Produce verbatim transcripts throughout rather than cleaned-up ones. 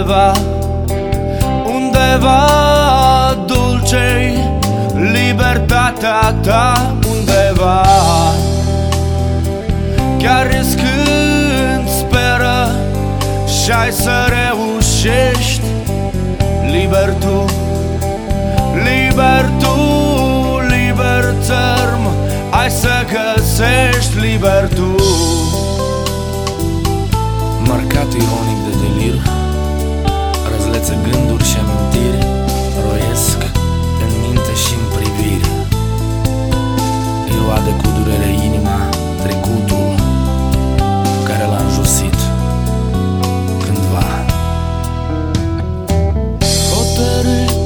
Undeva, undeva dulce-i libertatea ta. Undeva, chiar riscând, speră și-ai să reușești. Liber tu, liber tu, liber țărm, ai să găsești. Liber tu. Marcat ironic de delir, răzlețe gânduri și amintiri roiesc în minte și în priviri. Îi roade cu durere inima trecutul care l-a înjosit cândva. Hotărât,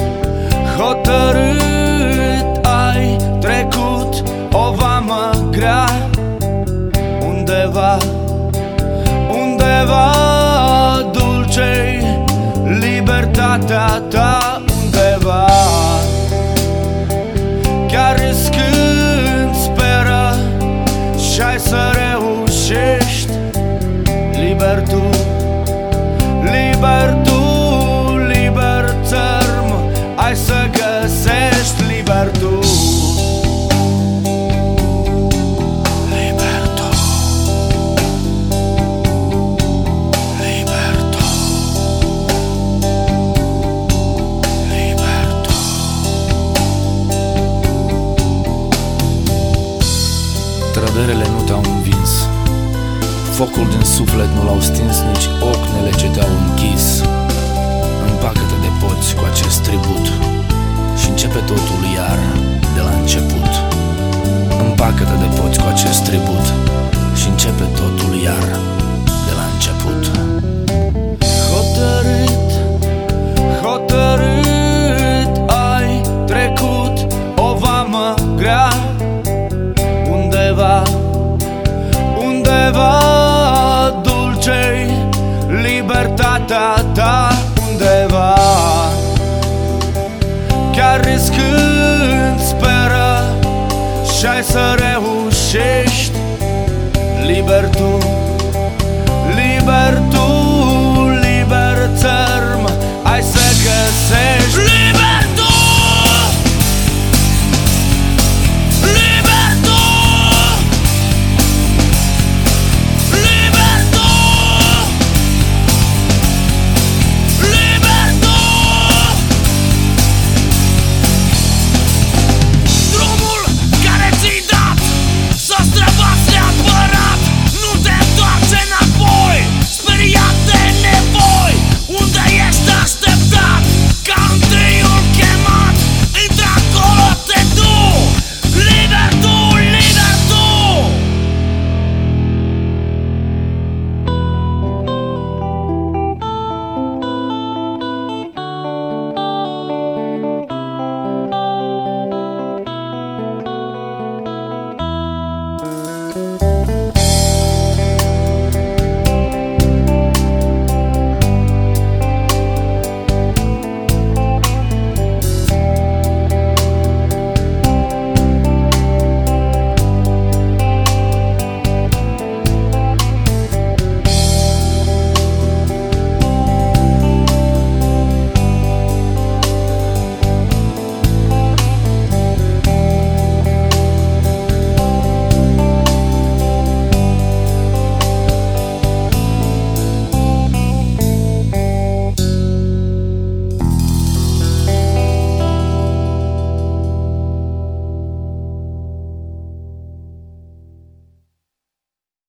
hotărât ai trecut o vamă grea. Undeva, undeva dulce-i libertatea ta. Undeva, chiar riscând, speră și-ai să reușești. Liber tu, liber tu, liber țărm, ai să găsești. Liber tu. Trădărele nu te-au învins, focul din suflet nu l-au stins, nici ocnele ce te-au închis. Împacă-te de poți cu acest tribut și începe totul iar de la început. Împacă-te de poți cu acest tribut și începe totul iar de la început. Hotărât, hotărât ai trecut o vamă grea. Undeva, undeva dulce-i libertatea ta. Undeva, chiar riscând, speră și-ai să reușești. Liber tu,